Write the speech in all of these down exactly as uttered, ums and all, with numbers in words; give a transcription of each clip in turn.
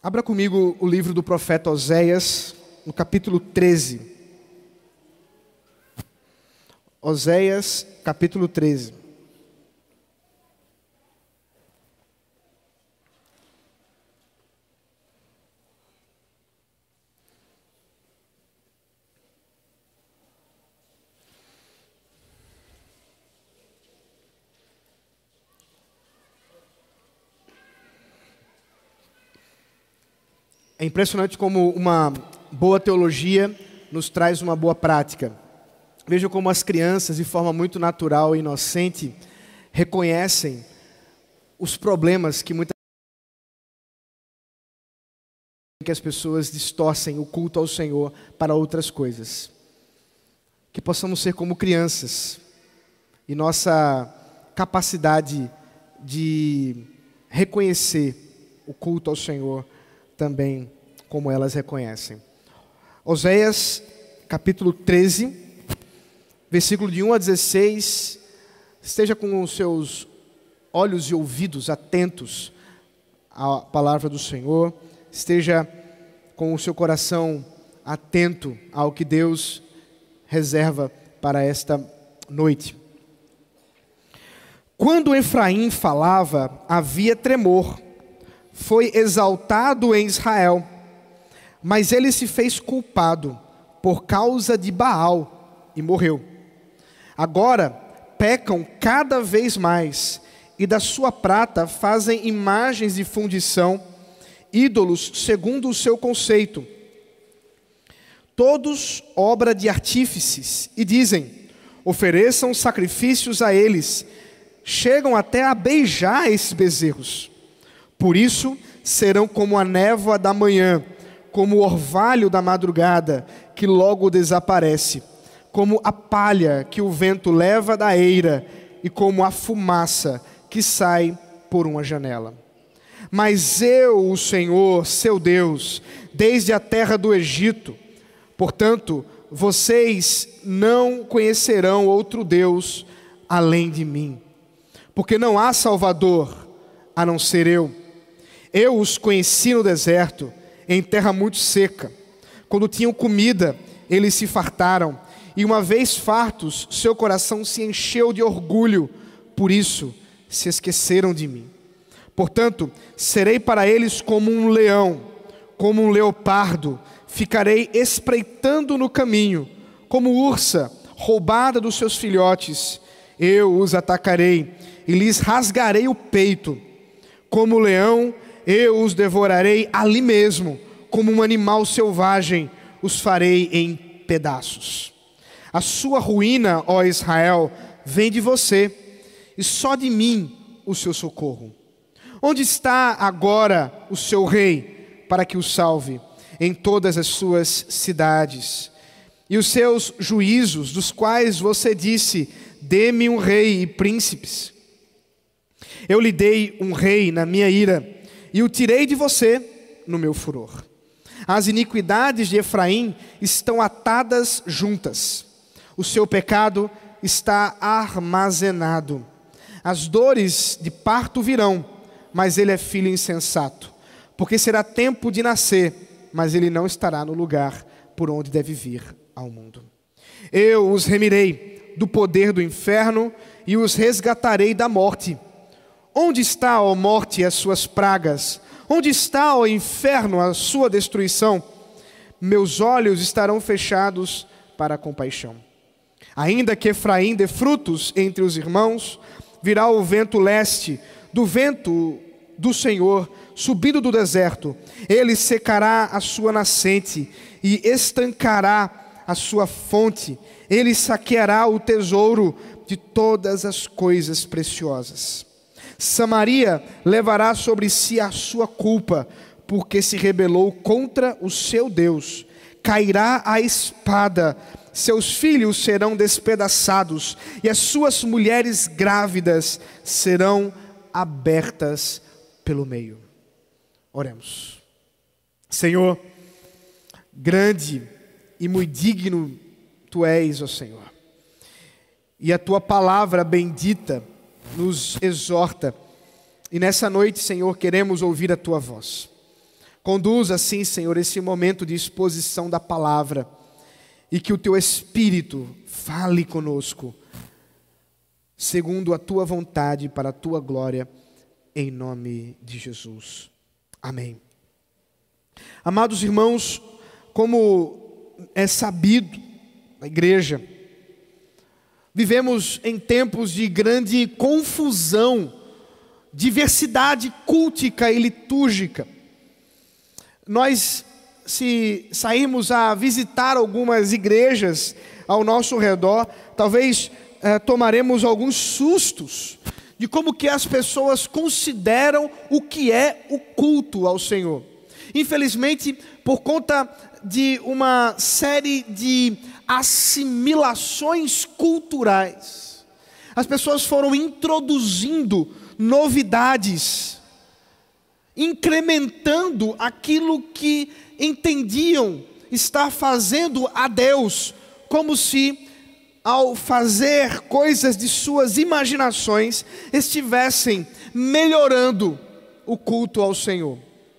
Abra comigo o livro do profeta Oséias, no capítulo treze. Oséias, capítulo treze. É impressionante como uma boa teologia nos traz uma boa prática. Veja como as crianças, de forma muito natural e inocente, reconhecem os problemas que muitas que as pessoas distorcem o culto ao Senhor para outras coisas. Que possamos ser como crianças e nossa capacidade de reconhecer o culto ao Senhor também como elas reconhecem. Oséias, capítulo treze, versículo de um a dezesseis. Esteja com os seus olhos e ouvidos atentos à palavra do Senhor. Esteja com o seu coração atento ao que Deus reserva para esta noite. Quando Efraim falava, havia tremor. Foi exaltado em Israel, mas ele se fez culpado por causa de Baal e morreu. Agora pecam cada vez mais e da sua prata fazem imagens de fundição, ídolos segundo o seu conceito. Todos obra de artífices e dizem: ofereçam sacrifícios a eles. Chegam até a beijar esses bezerros. Por isso serão como a névoa da manhã, como o orvalho da madrugada, que logo desaparece, como a palha que o vento leva da eira, e como a fumaça que sai por uma janela. Mas eu, o Senhor, seu Deus, desde a terra do Egito, portanto, vocês não conhecerão outro Deus além de mim, porque não há Salvador a não ser eu. Eu os conheci no deserto, em terra muito seca. Quando tinham comida, eles se fartaram. E uma vez fartos, seu coração se encheu de orgulho. Por isso, se esqueceram de mim. Portanto, serei para eles como um leão, como um leopardo. Ficarei espreitando no caminho, como ursa, roubada dos seus filhotes. Eu os atacarei e lhes rasgarei o peito. Como leão, eu os devorarei ali mesmo, como um animal selvagem, os farei em pedaços. A sua ruína, ó Israel, vem de você, e só de mim o seu socorro. Onde está agora o seu rei, para que o salve em todas as suas cidades? E os seus juízos, dos quais você disse: dê-me um rei e príncipes. Eu lhe dei um rei na minha ira, e o tirei de você no meu furor. As iniquidades de Efraim estão atadas juntas. O seu pecado está armazenado. As dores de parto virão, mas ele é filho insensato. Porque será tempo de nascer, mas ele não estará no lugar por onde deve vir ao mundo. Eu os remirei do poder do inferno e os resgatarei da morte. Onde está, ó morte, as suas pragas? Onde está, ó inferno, a sua destruição? Meus olhos estarão fechados para a compaixão. Ainda que Efraim dê frutos entre os irmãos, virá o vento leste, do vento do Senhor, subindo do deserto. Ele secará a sua nascente e estancará a sua fonte. Ele saqueará o tesouro de todas as coisas preciosas. Samaria levará sobre si a sua culpa, porque se rebelou contra o seu Deus. Cairá a espada, seus filhos serão despedaçados, e as suas mulheres grávidas serão abertas pelo meio. Oremos. Senhor, grande e muito digno Tu és, ó Senhor, e a Tua palavra bendita nos exorta, e nessa noite, Senhor, queremos ouvir a Tua voz. Conduz assim, Senhor, esse momento de exposição da palavra, e que o Teu Espírito fale conosco, segundo a Tua vontade, para a Tua glória, em nome de Jesus. Amém. Amados irmãos, como é sabido na igreja, vivemos em tempos de grande confusão, diversidade cultica e litúrgica. Nós, se sairmos a visitar algumas igrejas ao nosso redor, talvez eh, tomaremos alguns sustos de como que as pessoas consideram o que é o culto ao Senhor. Infelizmente, por conta de uma série de assimilações culturais, as pessoas foram introduzindo novidades, incrementando aquilo que entendiam estar fazendo a Deus, como se, ao fazer coisas de suas imaginações, estivessem melhorando o culto ao Senhor.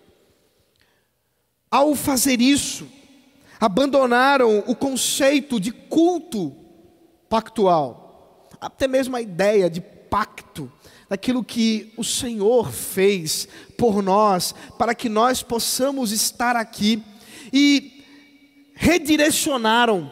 Ao fazer isso, abandonaram o conceito de culto pactual, até mesmo a ideia de pacto, daquilo que o Senhor fez por nós, para que nós possamos estar aqui, e redirecionaram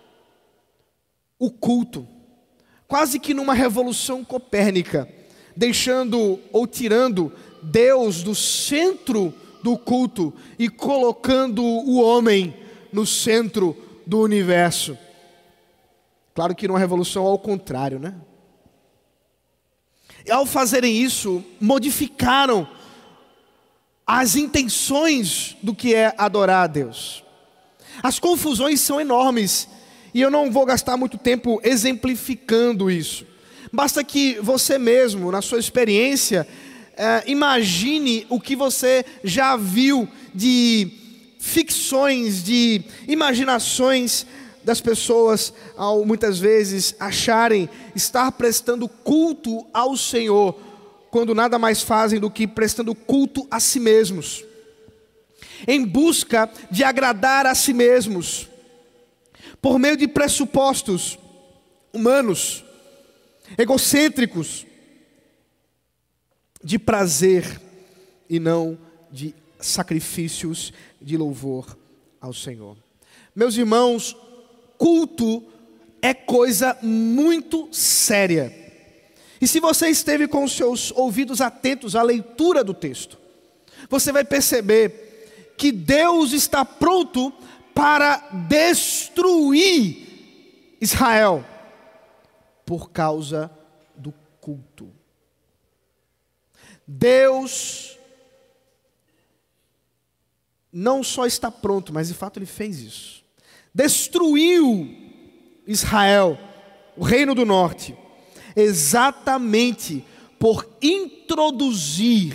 o culto, quase que numa revolução copérnica, deixando ou tirando Deus do centro do culto e colocando o homem no centro do universo. Claro que numa revolução ao contrário, né? E ao fazerem isso, modificaram as intenções do que é adorar a Deus. As confusões são enormes, e eu não vou gastar muito tempo exemplificando isso. Basta que você mesmo, na sua experiência, eh, imagine o que você já viu de ficções, de imaginações das pessoas, ao muitas vezes acharem estar prestando culto ao Senhor, quando nada mais fazem do que prestando culto a si mesmos, em busca de agradar a si mesmos, por meio de pressupostos humanos, egocêntricos, de prazer e não de sacrifícios de louvor ao Senhor. Meus irmãos, culto é coisa muito séria. E se você esteve com os seus ouvidos atentos à leitura do texto, você vai perceber que Deus está pronto para destruir Israel por causa do culto. Deus não só está pronto, mas de fato Ele fez isso. Destruiu Israel, o reino do norte, exatamente por introduzir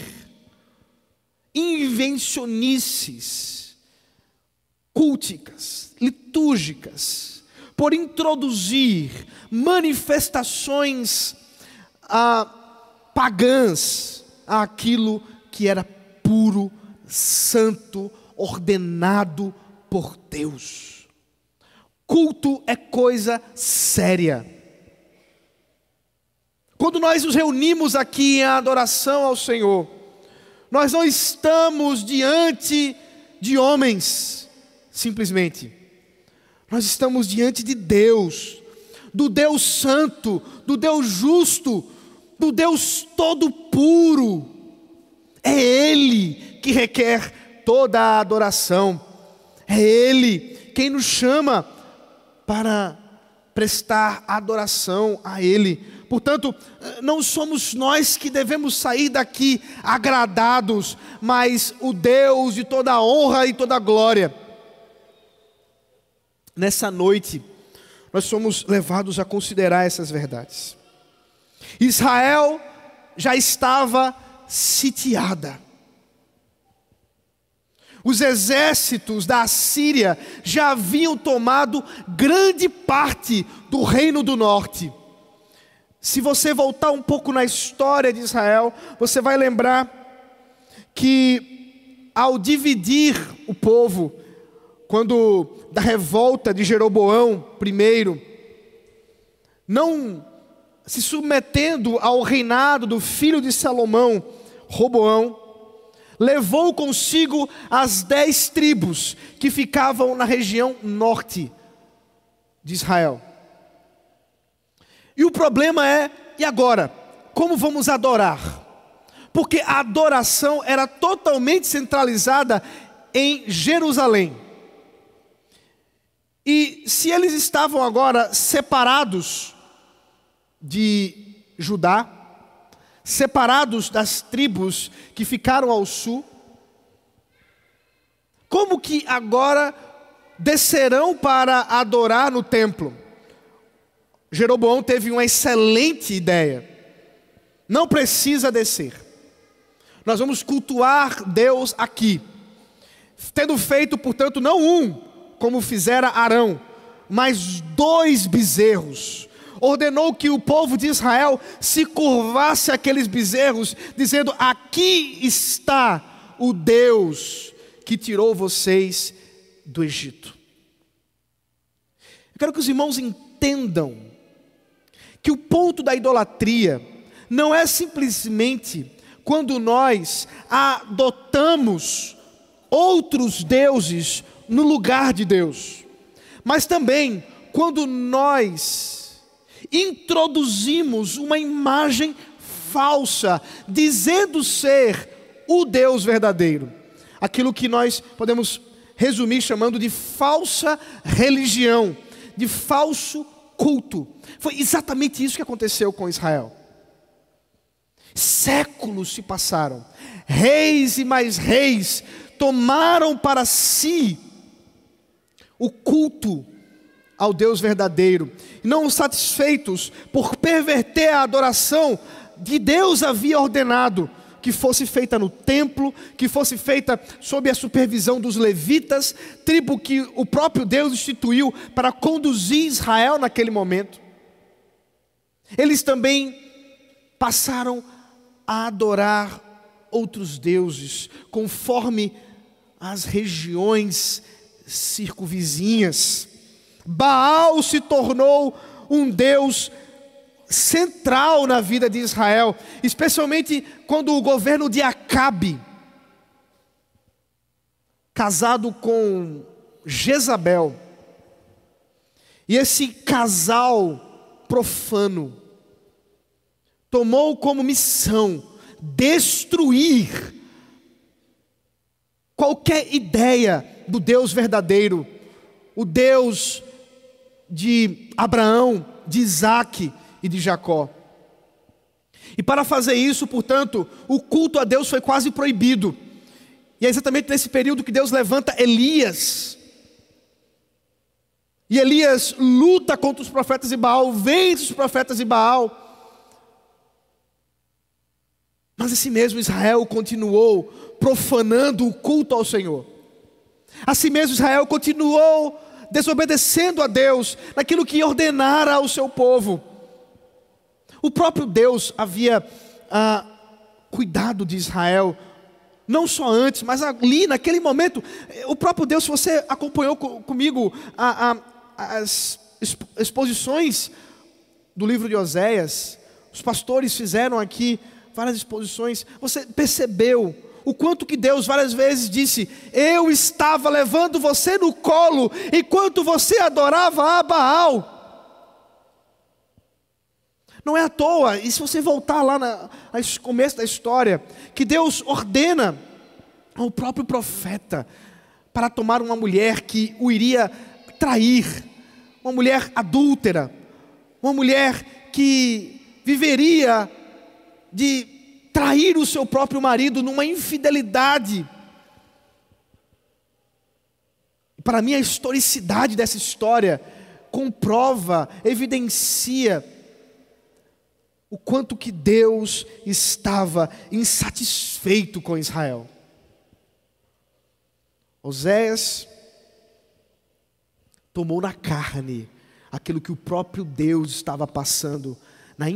invencionices culticas, litúrgicas, por introduzir manifestações ah, pagãs àquilo que era puro, santo, ordenado por Deus. Culto é coisa séria. Quando nós nos reunimos aqui em adoração ao Senhor, nós não estamos diante de homens, simplesmente. Nós estamos diante de Deus, do Deus santo, do Deus justo, do Deus todo puro. É Ele que requer toda a adoração. É Ele quem nos chama para prestar adoração a Ele. Portanto, não somos nós que devemos sair daqui agradados, mas o Deus de toda a honra e toda a glória. Nessa noite, nós somos levados a considerar essas verdades. Israel já estava sitiada. Os exércitos da Assíria já haviam tomado grande parte do reino do norte. Se você voltar um pouco na história de Israel, você vai lembrar que ao dividir o povo, quando da revolta de Jeroboão primeiro, não se submetendo ao reinado do filho de Salomão, Roboão, levou consigo as dez tribos que ficavam na região norte de Israel. E o problema é, e agora? Como vamos adorar? Porque a adoração era totalmente centralizada em Jerusalém. E se eles estavam agora separados de Judá, separados das tribos que ficaram ao sul, como que agora descerão para adorar no templo? Jeroboão teve uma excelente ideia. Não precisa descer. Nós vamos cultuar Deus aqui. Tendo feito, portanto, não um, como fizera Arão, mas dois bezerros. Ordenou que o povo de Israel se curvasse àqueles bezerros, dizendo: aqui está o Deus que tirou vocês do Egito. Eu quero que os irmãos entendam que o ponto da idolatria não é simplesmente quando nós adotamos outros deuses no lugar de Deus, mas também quando nós introduzimos uma imagem falsa, dizendo ser o Deus verdadeiro. Aquilo que nós podemos resumir chamando de falsa religião, de falso culto. Foi exatamente isso que aconteceu com Israel. Séculos se passaram, reis e mais reis tomaram para si o culto ao Deus verdadeiro, não satisfeitos por perverter a adoração que Deus havia ordenado que fosse feita no templo, que fosse feita sob a supervisão dos levitas, tribo que o próprio Deus instituiu para conduzir Israel naquele momento. Eles também passaram a adorar outros deuses, conforme as regiões circunvizinhas. Baal se tornou um deus central na vida de Israel, especialmente quando o governo de Acabe, casado com Jezabel, e esse casal profano tomou como missão destruir qualquer ideia do Deus verdadeiro, o Deus de Abraão, de Isaque e de Jacó. E para fazer isso, portanto, o culto a Deus foi quase proibido. E é exatamente nesse período que Deus levanta Elias. E Elias luta contra os profetas de Baal, vence os profetas de Baal. Mas assim mesmo Israel continuou profanando o culto ao Senhor. Assim mesmo Israel continuou desobedecendo a Deus naquilo que ordenara ao seu povo. O próprio Deus havia ah, cuidado de Israel, não só antes, mas ali naquele momento. O próprio Deus, se você acompanhou co- comigo a, a, as exposições do livro de Oséias, os pastores fizeram aqui várias exposições, você percebeu o quanto que Deus várias vezes disse: eu estava levando você no colo enquanto você adorava a Baal. Não é à toa, e se você voltar lá no começo da história, que Deus ordena ao próprio profeta para tomar uma mulher que o iria trair, uma mulher adúltera, uma mulher que viveria de trair o seu próprio marido numa infidelidade. Para mim, a historicidade dessa história comprova, evidencia o quanto que Deus estava insatisfeito com Israel. Oséias tomou na carne aquilo que o próprio Deus estava passando na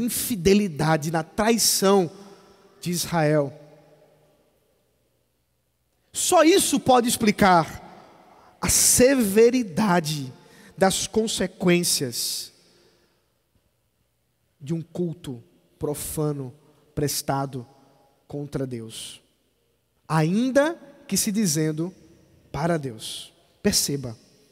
infidelidade, na traição de Israel. Só isso pode explicar a severidade das consequências de um culto profano prestado contra Deus, ainda que se dizendo para Deus. Perceba.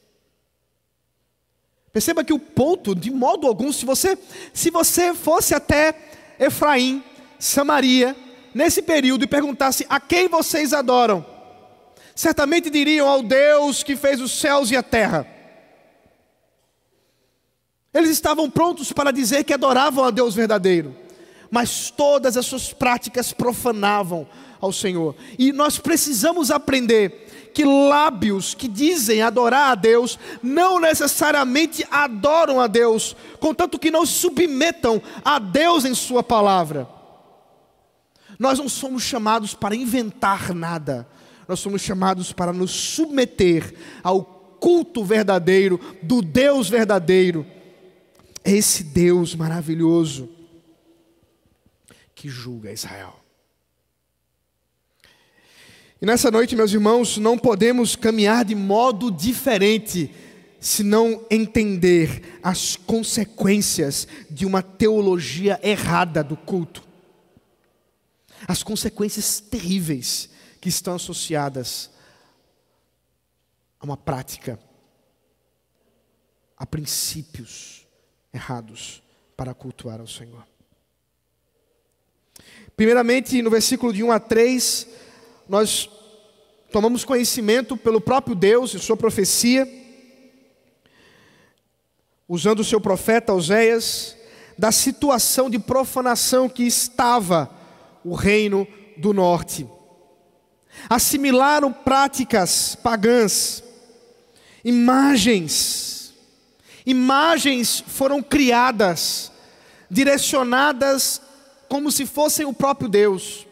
Perceba que o ponto, de modo algum, se você, se você fosse até Efraim, Samaria, nesse período e perguntasse a quem vocês adoram, certamente diriam ao Deus que fez os céus e a terra. Eles estavam prontos para dizer que adoravam a Deus verdadeiro, mas todas as suas práticas profanavam ao Senhor. E nós precisamos aprender que lábios que dizem adorar a Deus, não necessariamente adoram a Deus, contanto que não submetam a Deus em sua palavra. Nós não somos chamados para inventar nada, nós somos chamados para nos submeter ao culto verdadeiro, do Deus verdadeiro, esse Deus maravilhoso que julga Israel. E nessa noite, meus irmãos, não podemos caminhar de modo diferente se não entender as consequências de uma teologia errada do culto. As consequências terríveis que estão associadas a uma prática, a princípios errados para cultuar ao Senhor. Primeiramente, no versículo de um a três, nós tomamos conhecimento pelo próprio Deus e sua profecia, usando o seu profeta Oséias, da situação de profanação que estava o reino do norte. Assimilaram práticas pagãs, imagens, imagens foram criadas, direcionadas como se fossem o próprio Deus.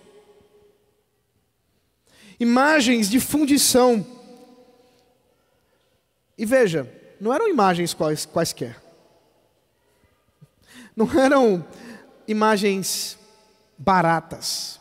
Imagens de fundição. E veja, não eram imagens quais, quaisquer. Não eram imagens baratas.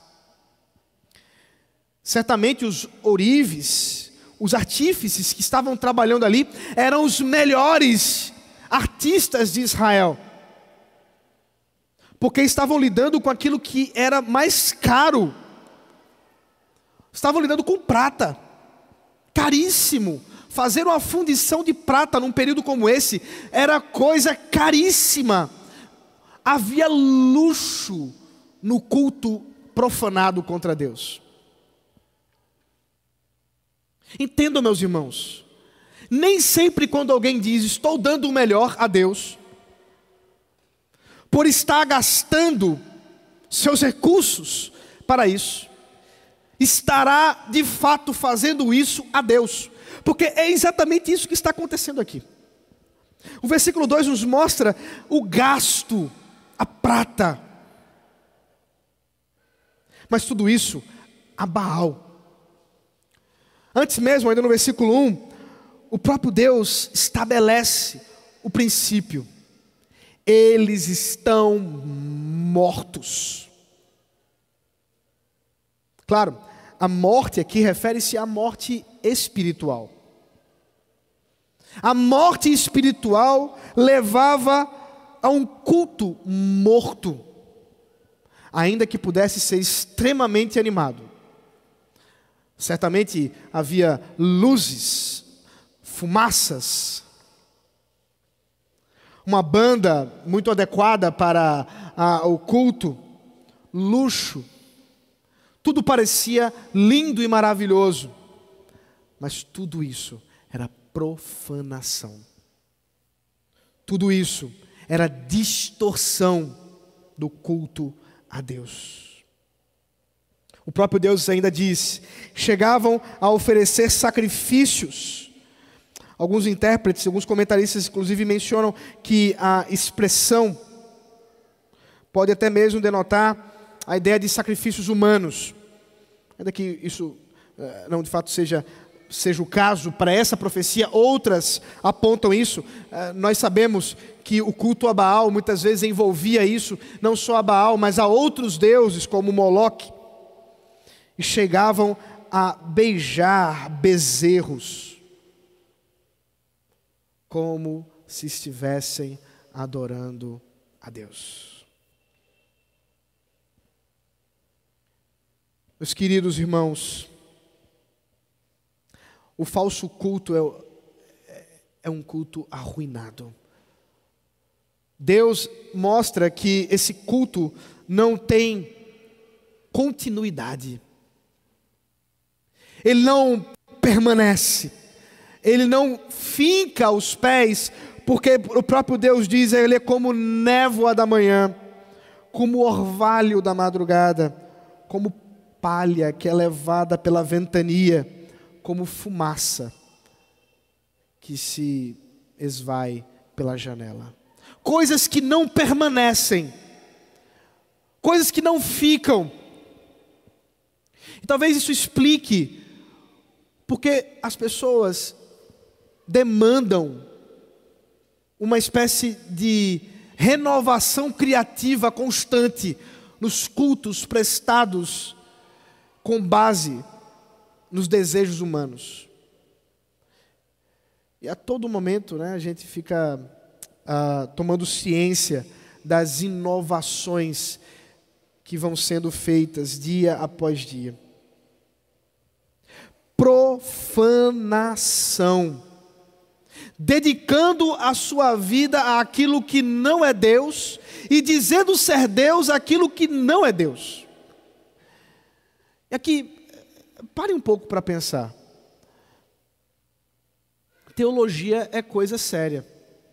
Certamente os ourives, os artífices que estavam trabalhando ali, eram os melhores artistas de Israel, porque estavam lidando com aquilo que era mais caro. Estavam lidando com prata, caríssimo. Fazer uma fundição de prata num período como esse era coisa caríssima. Havia luxo no culto profanado contra Deus. Entendam, meus irmãos, nem sempre quando alguém diz estou dando o melhor a Deus, por estar gastando seus recursos para isso, estará de fato fazendo isso a Deus, porque é exatamente isso que está acontecendo aqui. O versículo dois nos mostra o gasto, a prata, mas tudo isso a Baal. Antes mesmo, ainda no versículo um, o próprio Deus estabelece o princípio: eles estão mortos. Claro, a morte aqui refere-se à morte espiritual. A morte espiritual levava a um culto morto, ainda que pudesse ser extremamente animado. Certamente havia luzes, fumaças, uma banda muito adequada para a, o culto, luxo. Tudo parecia lindo e maravilhoso, mas tudo isso era profanação. Tudo isso era distorção do culto a Deus. O próprio Deus ainda diz: chegavam a oferecer sacrifícios. Alguns intérpretes, alguns comentaristas inclusive mencionam que a expressão pode até mesmo denotar a ideia de sacrifícios humanos. Ainda que isso não de fato seja, seja o caso para essa profecia, outras apontam isso. Nós sabemos que o culto a Baal muitas vezes envolvia isso, não só a Baal, mas a outros deuses como Moloque. E chegavam a beijar bezerros, como se estivessem adorando a Deus. Meus queridos irmãos, o falso culto é, é um culto arruinado. Deus mostra que esse culto não tem continuidade. Ele não permanece. Ele não finca aos pés, porque o próprio Deus diz, ele é como névoa da manhã, como orvalho da madrugada, como palha que é levada pela ventania, como fumaça que se esvai pela janela. Coisas que não permanecem, coisas que não ficam. E talvez isso explique porque as pessoas demandam uma espécie de renovação criativa constante nos cultos prestados com base nos desejos humanos. E a todo momento, né, a gente fica ah, tomando ciência das inovações que vão sendo feitas dia após dia. Profanação. Dedicando a sua vida àquilo que não é Deus e dizendo ser Deus aquilo que não é Deus. E aqui, pare um pouco para pensar. Teologia é coisa séria.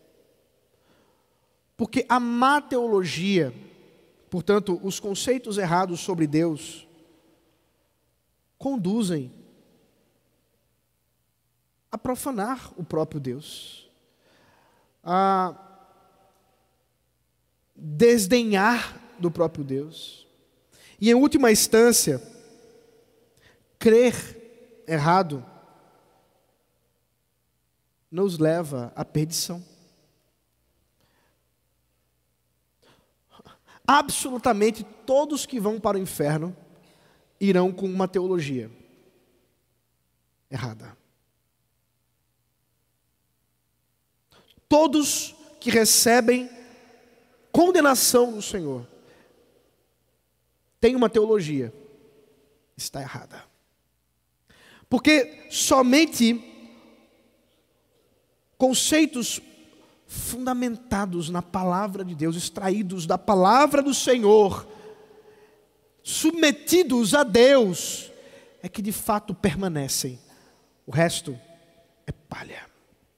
Porque a má teologia, portanto, os conceitos errados sobre Deus, conduzem a profanar o próprio Deus, a desdenhar do próprio Deus, e em última instância, crer errado, nos leva à perdição. Absolutamente todos que vão para o inferno irão com uma teologia errada. Todos que recebem condenação do Senhor têm uma teologia, está errada. Porque somente conceitos fundamentados na palavra de Deus, extraídos da palavra do Senhor, submetidos a Deus, é que de fato permanecem. O resto é palha.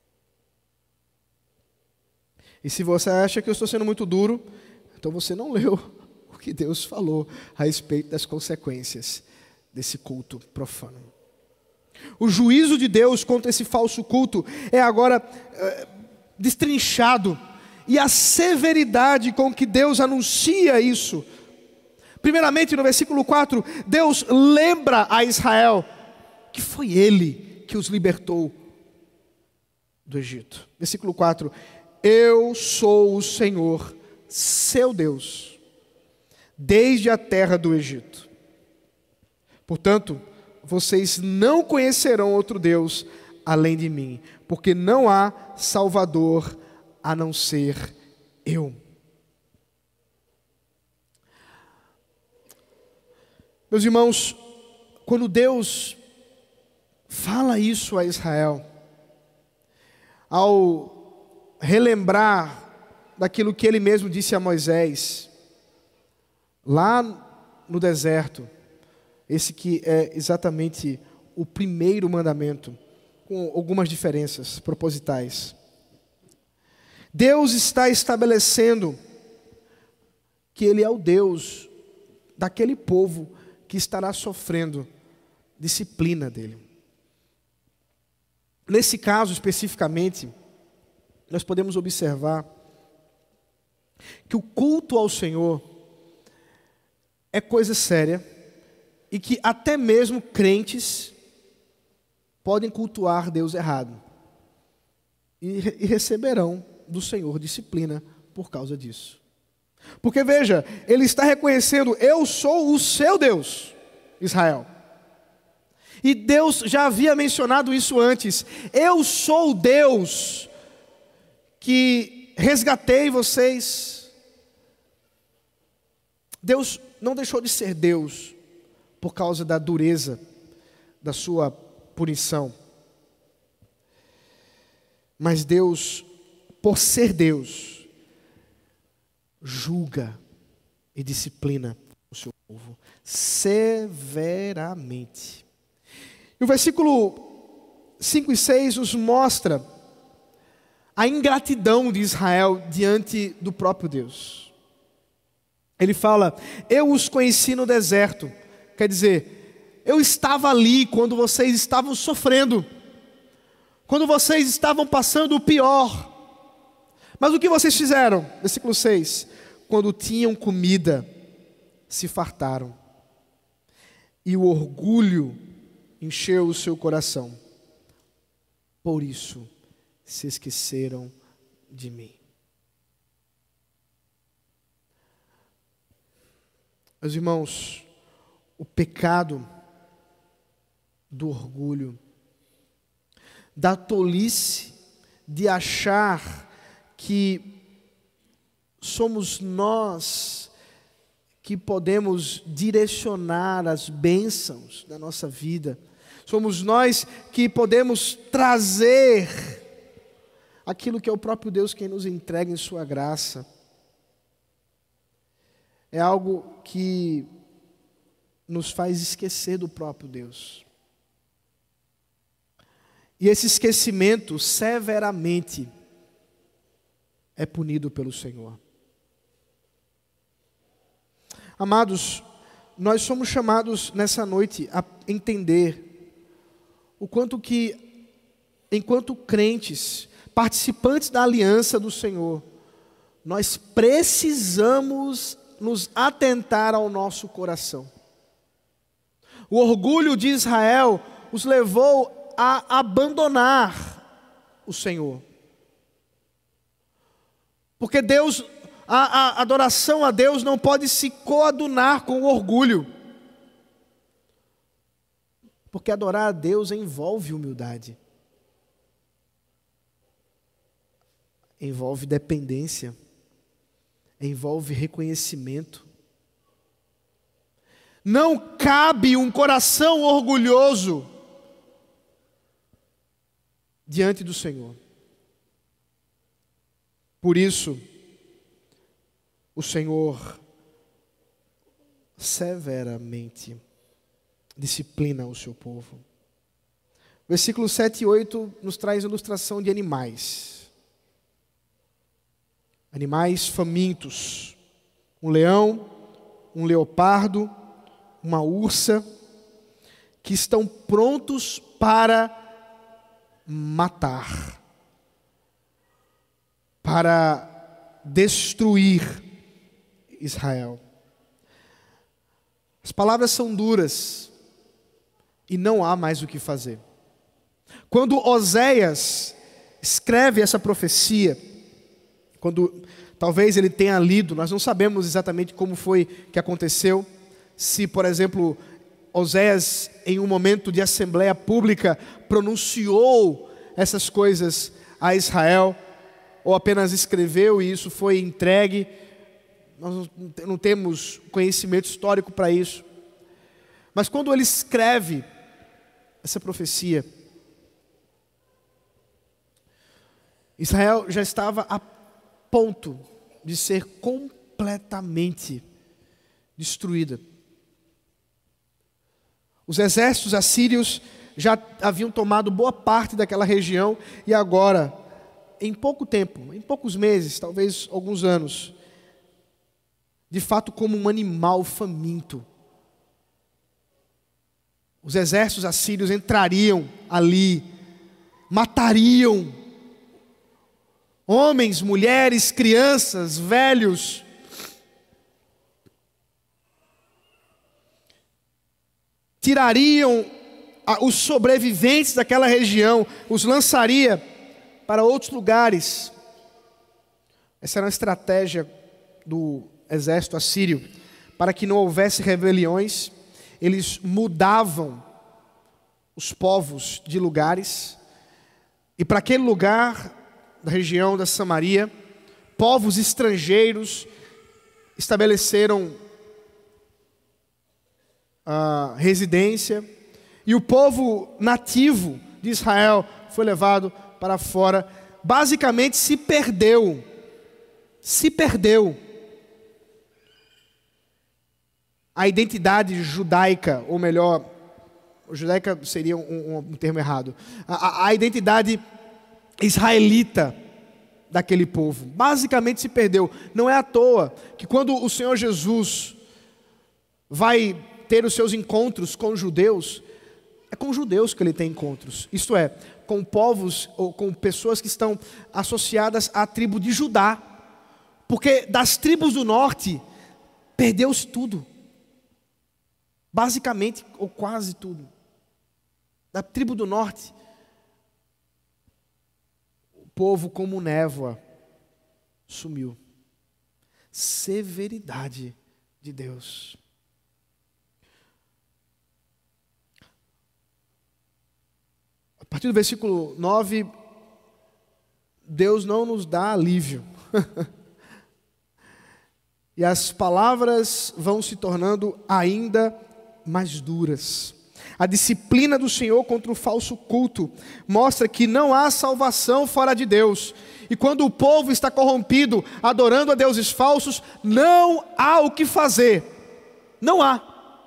E se você acha que eu estou sendo muito duro, então você não leu o que Deus falou a respeito das consequências desse culto profano. O juízo de Deus contra esse falso culto é agora é, destrinchado. E a severidade com que Deus anuncia isso. Primeiramente, no versículo quatro, Deus lembra a Israel que foi Ele que os libertou do Egito. Versículo quatro. Eu sou o Senhor, seu Deus, desde a terra do Egito. Portanto, vocês não conhecerão outro Deus além de mim, porque não há Salvador a não ser eu. Meus irmãos, quando Deus fala isso a Israel, ao relembrar daquilo que Ele mesmo disse a Moisés, lá no deserto, esse que é exatamente o primeiro mandamento, com algumas diferenças propositais. Deus está estabelecendo que Ele é o Deus daquele povo que estará sofrendo disciplina dele. Nesse caso especificamente, nós podemos observar que o culto ao Senhor é coisa séria e que até mesmo crentes podem cultuar Deus errado e, e receberão do Senhor disciplina por causa disso. Porque veja, Ele está reconhecendo, eu sou o seu Deus, Israel. E Deus já havia mencionado isso antes. Eu sou o Deus que resgatei vocês. Deus não deixou de ser Deus por causa da dureza da sua punição. Mas Deus, por ser Deus, julga e disciplina o seu povo severamente. E o versículo cinco e seis nos mostra a ingratidão de Israel diante do próprio Deus. Ele fala: eu os conheci no deserto. Quer dizer, eu estava ali quando vocês estavam sofrendo, quando vocês estavam passando o pior. Mas o que vocês fizeram? Versículo seis: quando tinham comida, se fartaram, e o orgulho encheu o seu coração. Por isso se esqueceram de mim. Meus irmãos, o pecado do orgulho, da tolice de achar que somos nós que podemos direcionar as bênçãos da nossa vida, somos nós que podemos trazer aquilo que é o próprio Deus quem nos entrega em sua graça. É algo que nos faz esquecer do próprio Deus. E esse esquecimento severamente é punido pelo Senhor. Amados, nós somos chamados nessa noite a entender o quanto que, enquanto crentes, participantes da aliança do Senhor, nós precisamos nos atentar ao nosso coração. O orgulho de Israel os levou a abandonar o Senhor. Porque Deus, a, a adoração a Deus não pode se coadunar com o orgulho. Porque adorar a Deus envolve humildade. Envolve dependência. Envolve reconhecimento. Não cabe um coração orgulhoso diante do Senhor. Por isso, o Senhor severamente disciplina o seu povo. Versículos sete e oito nos traz a ilustração de animais. Animais famintos. Um leão, um leopardo, uma ursa, que estão prontos para matar, para destruir Israel. As palavras são duras e não há mais o que fazer. Quando Oséias escreve essa profecia, quando talvez ele tenha lido, nós não sabemos exatamente como foi que aconteceu, se, por exemplo, Oséias, em um momento de assembleia pública, pronunciou essas coisas a Israel, ou apenas escreveu e isso foi entregue. Nós não temos conhecimento histórico para isso. Mas quando ele escreve essa profecia, Israel já estava a ponto de ser completamente destruída. Os exércitos assírios já haviam tomado boa parte daquela região e agora, em pouco tempo, em poucos meses, talvez alguns anos, de fato como um animal faminto, os exércitos assírios entrariam ali, matariam homens, mulheres, crianças, velhos. Tirariam os sobreviventes daquela região, os lançaria para outros lugares. Essa era uma estratégia do exército assírio, para que não houvesse rebeliões. Eles mudavam os povos de lugares, e para aquele lugar da região da Samaria, povos estrangeiros estabeleceram a residência, e o povo nativo de Israel foi levado para fora, basicamente se perdeu, se perdeu a identidade judaica, ou melhor, judaica seria um, um, um termo errado, a, a identidade israelita daquele povo, basicamente se perdeu. Não é à toa que quando o Senhor Jesus vai ter os seus encontros com os judeus, é com os judeus que ele tem encontros, isto é, com povos ou com pessoas que estão associadas à tribo de Judá, porque das tribos do norte perdeu-se tudo, basicamente ou quase tudo. Da tribo do norte, o povo como névoa sumiu. Severidade de Deus. A partir do versículo nove, Deus não nos dá alívio. E as palavras vão se tornando ainda mais duras. A disciplina do Senhor contra o falso culto mostra que não há salvação fora de Deus. E quando o povo está corrompido, adorando a deuses falsos, não há o que fazer. Não há.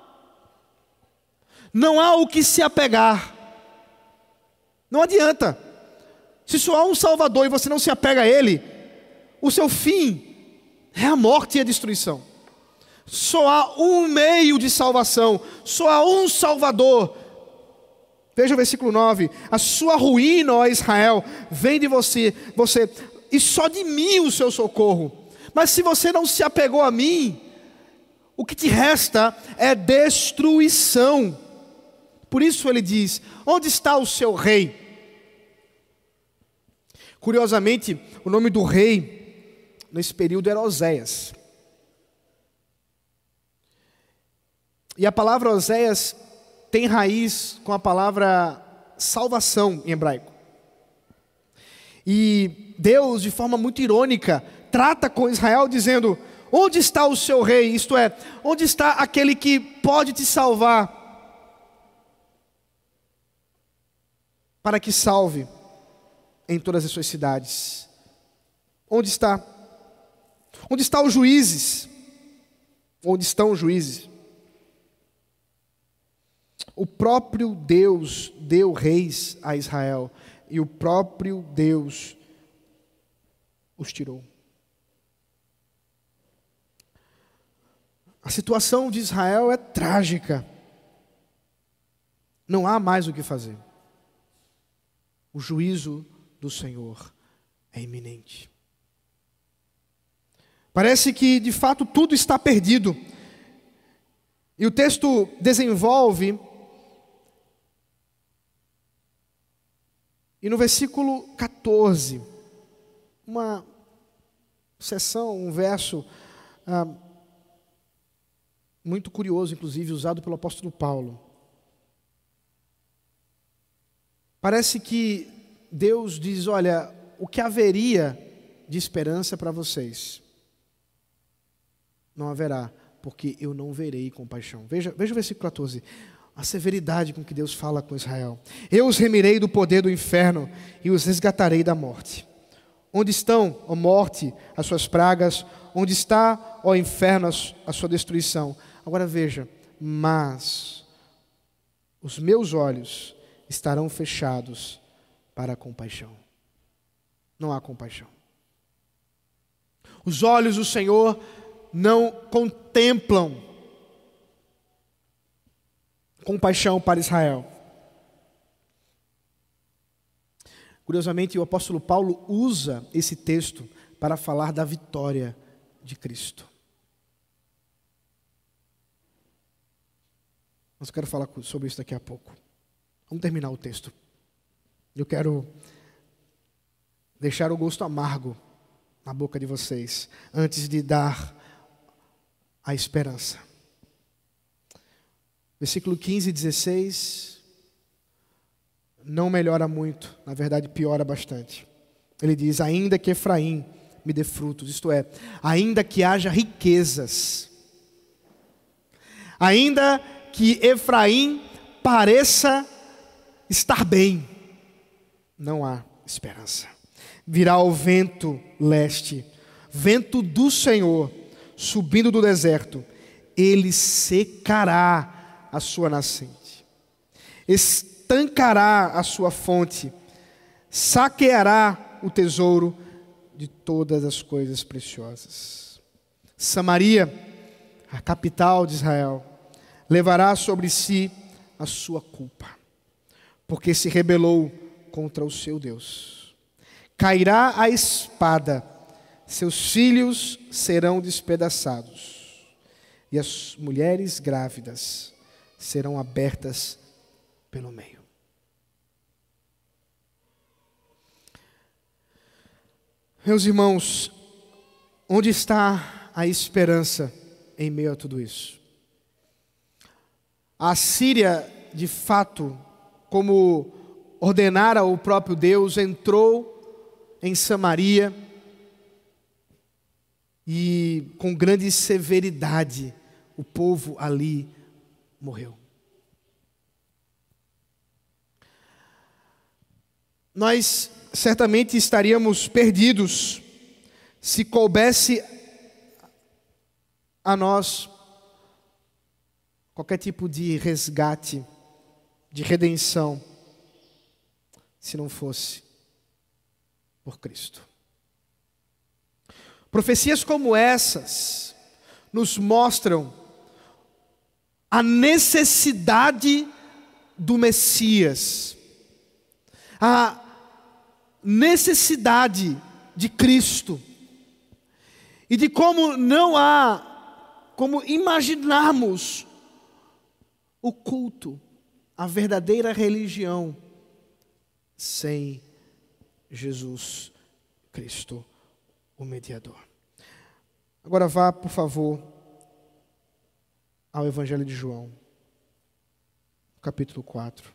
Não há o que se apegar. Não adianta. Se só há um Salvador e você não se apega a Ele, o seu fim é a morte e a destruição. Só há um meio de salvação, só há um Salvador. Veja o versículo nove. A sua ruína, ó Israel, vem de você, você, e só de mim o seu socorro. Mas se você não se apegou a mim, o que te resta é destruição. Por isso ele diz: onde está o seu rei? Curiosamente, o nome do rei nesse período era Oséias. E a palavra Oséias tem raiz com a palavra salvação em hebraico. E Deus, de forma muito irônica, trata com Israel dizendo: onde está o seu rei? Isto é, onde está aquele que pode te salvar? Para que salve em todas as suas cidades. Onde está? Onde estão os juízes? Onde estão os juízes? O próprio Deus deu reis a Israel, e o próprio Deus os tirou. A situação de Israel é trágica. Não há mais o que fazer. O juízo do Senhor é iminente. Parece que de fato tudo está perdido. E o texto desenvolve, e no versículo catorze, uma seção, um verso ah, muito curioso, inclusive, usado pelo apóstolo Paulo. Parece que Deus diz: olha, o que haveria de esperança para vocês, não haverá, porque eu não verei compaixão. Veja, veja o versículo catorze. A severidade com que Deus fala com Israel. Eu os remirei do poder do inferno e os resgatarei da morte. Onde estão, ó morte, as suas pragas? Onde está, ó inferno, a sua destruição? Agora veja, mas os meus olhos estarão fechados para a compaixão. Não há compaixão. Os olhos do Senhor não contemplam compaixão para Israel. Curiosamente, o apóstolo Paulo usa esse texto para falar da vitória de Cristo. Mas eu quero falar sobre isso daqui a pouco. Vamos terminar o texto. Eu quero deixar o gosto amargo na boca de vocês, antes de dar a esperança. Versículo quinze e dezesseis. não melhora muito, na verdade piora bastante. Ele diz: ainda que Efraim me dê frutos, isto é, ainda que haja riquezas, ainda que Efraim pareça estar bem, não há esperança. Virá o vento leste, vento do Senhor, subindo do deserto, ele secará a sua nascente, estancará a sua fonte, saqueará o tesouro de todas as coisas preciosas. Samaria, a capital de Israel, levará sobre si a sua culpa, porque se rebelou contra o seu Deus. Cairá a espada, seus filhos serão despedaçados, e as mulheres grávidas serão abertas pelo meio. Meus irmãos, onde está a esperança em meio a tudo isso? A Síria, de fato, como ordenara o próprio Deus, entrou em Samaria e com grande severidade o povo ali morreu. Nós certamente estaríamos perdidos se coubesse a nós qualquer tipo de resgate, de redenção, se não fosse por Cristo. Profecias como essas nos mostram a necessidade do Messias, a necessidade de Cristo, e de como não há como imaginarmos o culto, a verdadeira religião, sem Jesus Cristo, o mediador. Agora vá, por favor, ao Evangelho de João, capítulo quatro.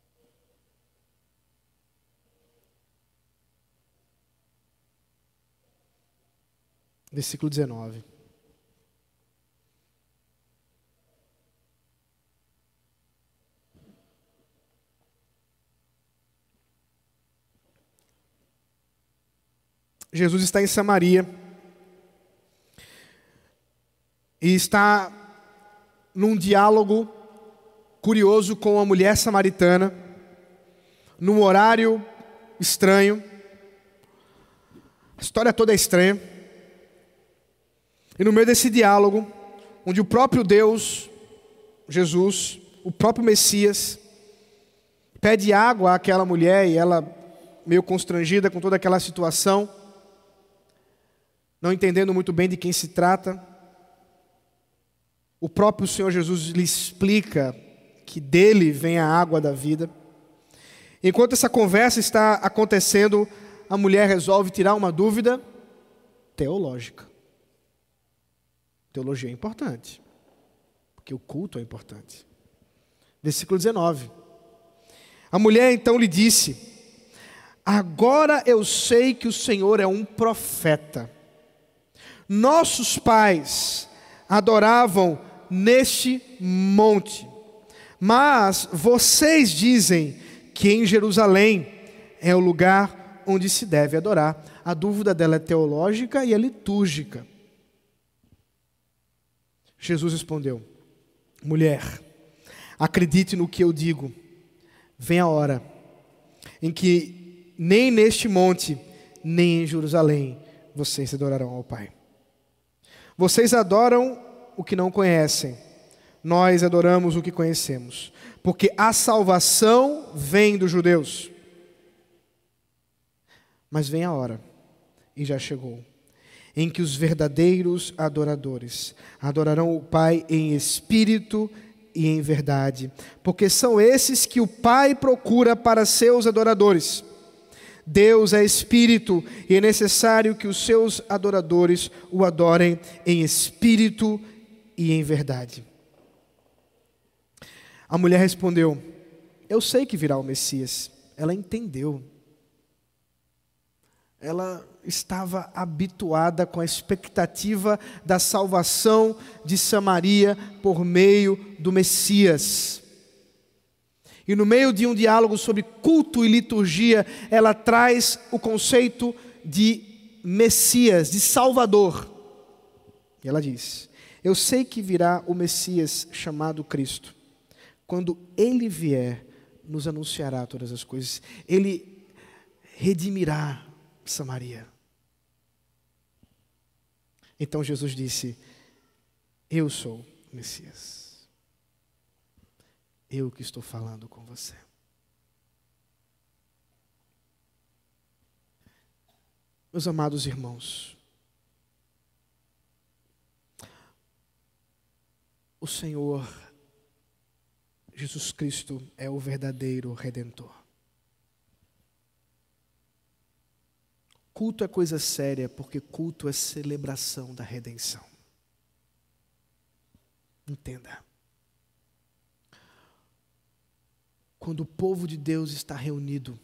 Versículo dezenove. Jesus está em Samaria e está num diálogo curioso com uma mulher samaritana, num horário estranho. A história toda é estranha. E no meio desse diálogo, onde o próprio Deus, Jesus, o próprio Messias, pede água àquela mulher e ela, meio constrangida com toda aquela situação, não entendendo muito bem de quem se trata, o próprio Senhor Jesus lhe explica que dele vem a água da vida. Enquanto essa conversa está acontecendo, a mulher resolve tirar uma dúvida teológica. Teologia é importante, porque o culto é importante. Versículo dezenove. A mulher então lhe disse: agora eu sei que o Senhor é um profeta. Nossos pais adoravam neste monte, mas vocês dizem que em Jerusalém é o lugar onde se deve adorar. A dúvida dela é teológica e é litúrgica. Jesus respondeu: mulher, acredite no que eu digo. Vem a hora em que nem neste monte, nem em Jerusalém, vocês adorarão ao Pai. Vocês adoram o que não conhecem, nós adoramos o que conhecemos, porque a salvação vem dos judeus. Mas vem a hora, e já chegou, em que os verdadeiros adoradores adorarão o Pai em espírito e em verdade, porque são esses que o Pai procura para seus adoradores. Deus é espírito e é necessário que os seus adoradores o adorem em espírito e em verdade. A mulher respondeu: eu sei que virá o Messias, ela entendeu. Ela estava habituada com a expectativa da salvação de Samaria por meio do Messias. E no meio de um diálogo sobre culto e liturgia, ela traz o conceito de Messias, de Salvador. E ela diz: eu sei que virá o Messias chamado Cristo. Quando Ele vier, nos anunciará todas as coisas. Ele redimirá Samaria. Então Jesus disse: eu sou o Messias. Eu que estou falando com você. Meus amados irmãos, o Senhor Jesus Cristo é o verdadeiro Redentor. Culto é coisa séria, porque culto é celebração da redenção. Entenda. Quando o povo de Deus está reunido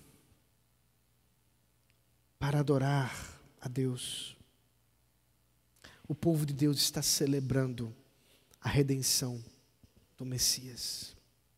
para adorar a Deus, o povo de Deus está celebrando a redenção do Messias,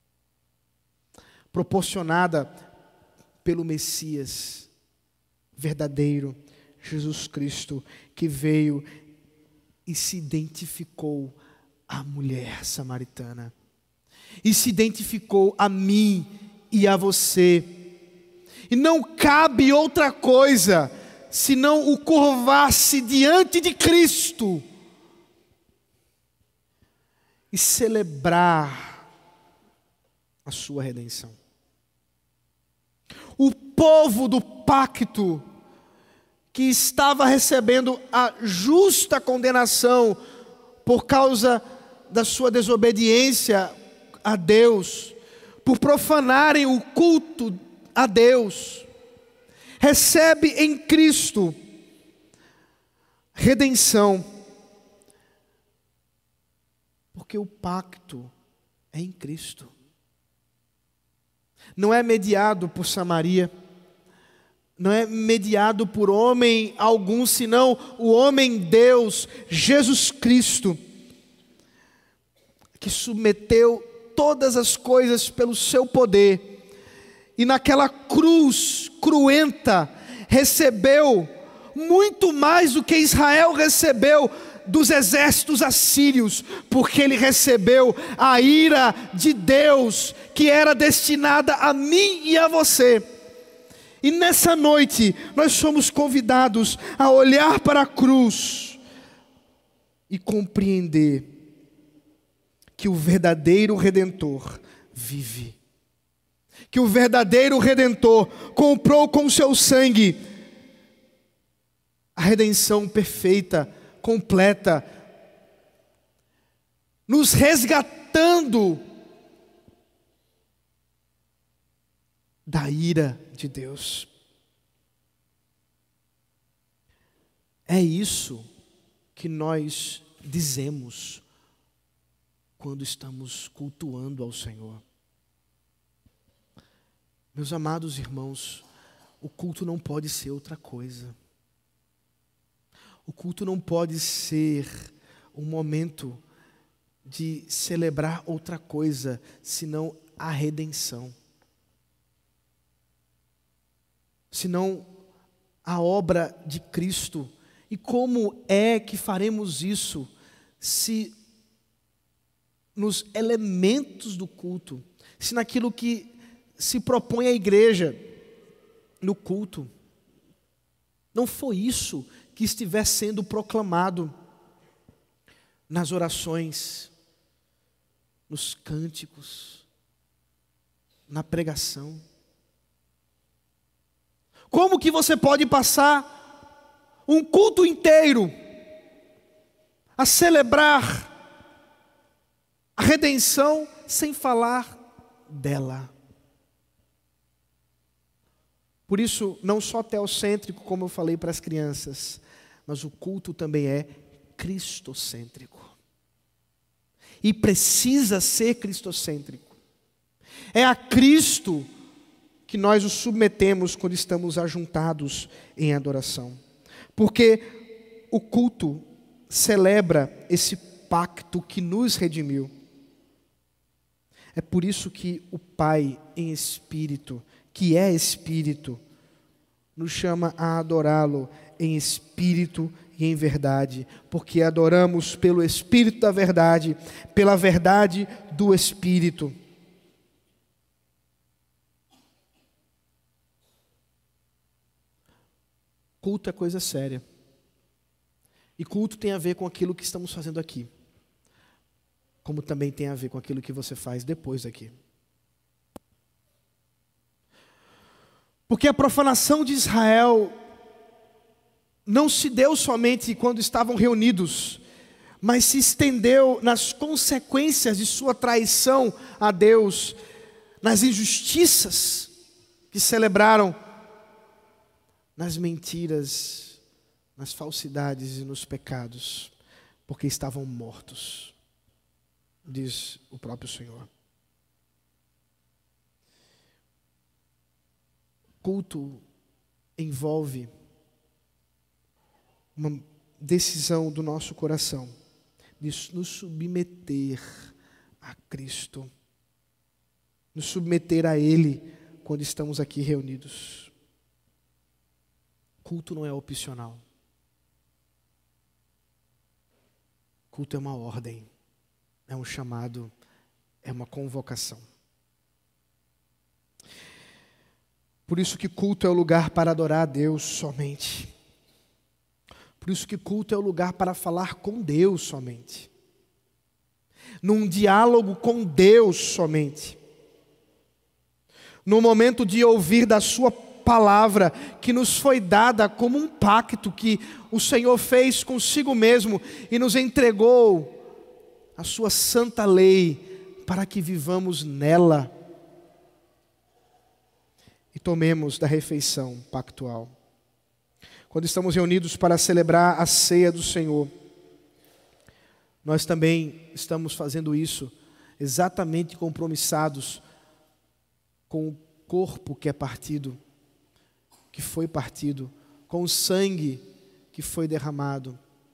proporcionada pelo Messias verdadeiro, Jesus Cristo, que veio e se identificou à mulher samaritana, e se identificou a mim e a você. E não cabe outra coisa senão o curvar-se diante de Cristo e celebrar a sua redenção. O povo do pacto, que estava recebendo a justa condenação por causa da sua desobediência a Deus, por profanarem o culto a Deus, recebe em Cristo redenção, porque o pacto é em Cristo. Não é mediado por Samaria, não é mediado por homem algum, senão o homem Deus, Jesus Cristo, que submeteu todas as coisas pelo seu poder, e naquela cruz cruenta recebeu muito mais do que Israel recebeu dos exércitos assírios, porque ele recebeu a ira de Deus que era destinada a mim e a você. E nessa noite nós somos convidados a olhar para a cruz e compreender que o verdadeiro Redentor vive, que o verdadeiro Redentor comprou com seu sangue a redenção perfeita, completa, nos resgatando da ira de Deus. É isso que nós dizemos quando estamos cultuando ao Senhor. Meus amados irmãos, o culto não pode ser outra coisa. O culto não pode ser um momento de celebrar outra coisa, senão a redenção. Senão a obra de Cristo. E como é que faremos isso se nos elementos do culto, se naquilo que se propõe a igreja no culto, não foi isso que estiver sendo proclamado nas orações, nos cânticos, na pregação? Como que você pode passar um culto inteiro a celebrar a redenção sem falar dela? Por isso, não só teocêntrico, como eu falei para as crianças, mas o culto também é cristocêntrico. E precisa ser cristocêntrico. É a Cristo que nós os submetemos quando estamos ajuntados em adoração. Porque o culto celebra esse pacto que nos redimiu. É por isso que o Pai em espírito, que é espírito, nos chama a adorá-lo em espírito e em verdade, porque adoramos pelo espírito da verdade, pela verdade do espírito. Culto é coisa séria. E culto tem a ver com aquilo que estamos fazendo aqui, como também tem a ver com aquilo que você faz depois daqui. Porque a profanação de Israel não se deu somente quando estavam reunidos, mas se estendeu nas consequências de sua traição a Deus, nas injustiças que celebraram, nas mentiras, nas falsidades e nos pecados, porque estavam mortos, diz o próprio Senhor. Culto envolve uma decisão do nosso coração de nos submeter a Cristo, nos submeter a Ele quando estamos aqui reunidos. Culto não é opcional. Culto é uma ordem, é um chamado, é uma convocação. Por isso que culto é o lugar para adorar a Deus somente. Por isso que culto é o lugar para falar com Deus somente. Num diálogo com Deus somente. No momento de ouvir da sua palavra, que nos foi dada como um pacto que o Senhor fez consigo mesmo e nos entregou a sua santa lei para que vivamos nela. E tomemos da refeição pactual. Quando estamos reunidos para celebrar a ceia do Senhor, nós também estamos fazendo isso exatamente compromissados com o corpo que é partido, que foi partido, com o sangue que foi derramado.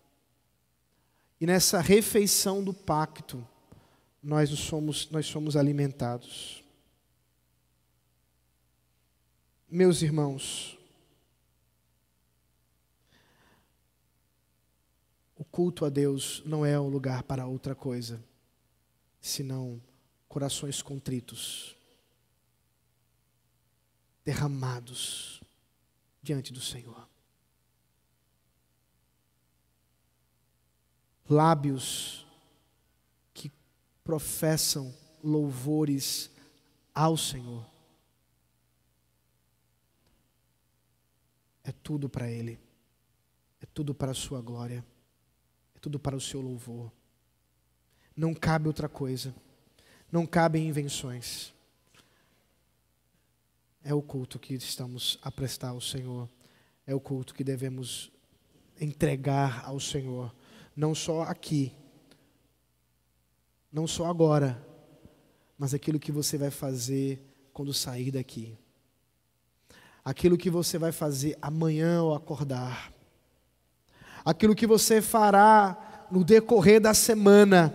E nessa refeição do pacto, nós somos, nós somos alimentados. Meus irmãos, o culto a Deus não é um lugar para outra coisa, senão corações contritos, derramados diante do Senhor. Lábios que professam louvores ao Senhor. É tudo para Ele, é tudo para a sua glória, é tudo para o seu louvor. Não cabe outra coisa, não cabem invenções. É o culto que estamos a prestar ao Senhor, é o culto que devemos entregar ao Senhor, não só aqui, não só agora, mas aquilo que você vai fazer quando sair daqui. Aquilo que você vai fazer amanhã ao acordar. Aquilo que você fará no decorrer da semana.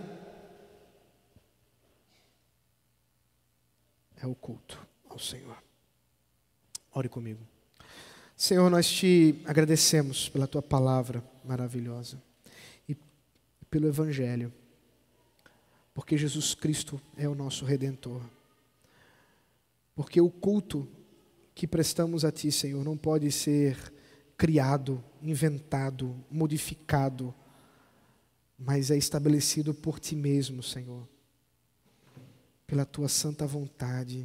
É o culto ao Senhor. Ore comigo. Senhor, nós te agradecemos pela tua palavra maravilhosa e pelo Evangelho, porque Jesus Cristo é o nosso Redentor. Porque o culto que prestamos a Ti, Senhor, não pode ser criado, inventado, modificado, mas é estabelecido por Ti mesmo, Senhor, pela Tua santa vontade,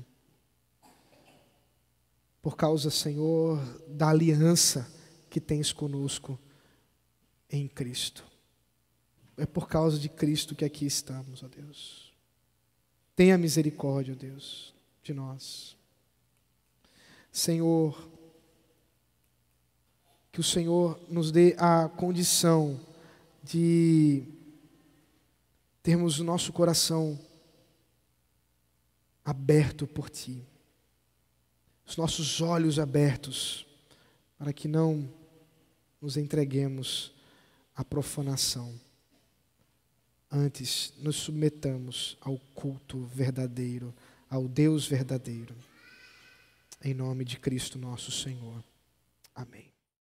por causa, Senhor, da aliança que Tens conosco em Cristo. É por causa de Cristo que aqui estamos, ó Deus. Tenha misericórdia, ó Deus, de nós. Senhor, que o Senhor nos dê a condição de termos o nosso coração aberto por Ti, os nossos olhos abertos, para que não nos entreguemos à profanação. Antes, nos submetamos ao culto verdadeiro, ao Deus verdadeiro. Em nome de Cristo nosso Senhor. Amém.